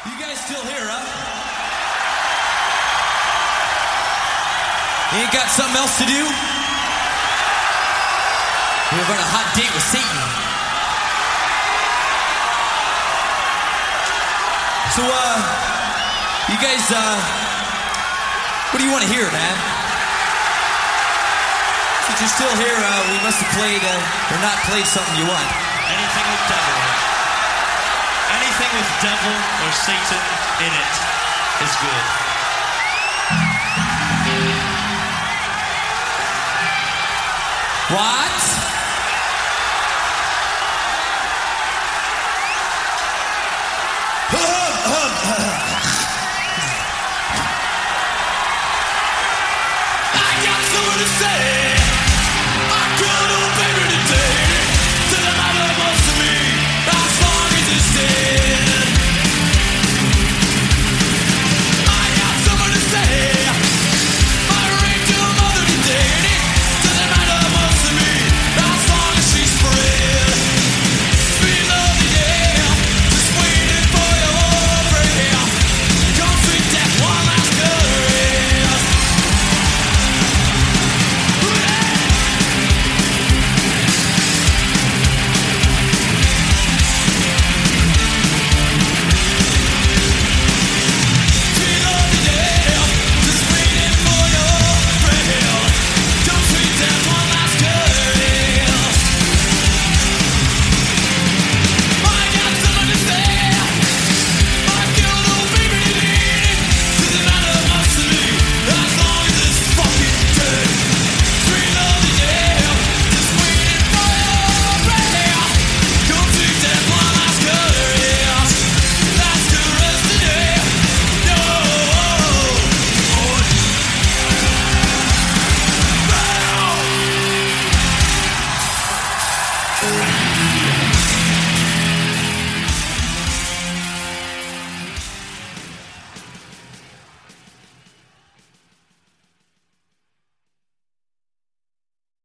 You guys still here, huh? You ain't got something else to do? We're on a hot date with Satan. So, you guys, what do you want to hear, man? Since you're still here, we must have played, or not played something you want. Anything with devil. Anything with devil or Satan in it is good. What?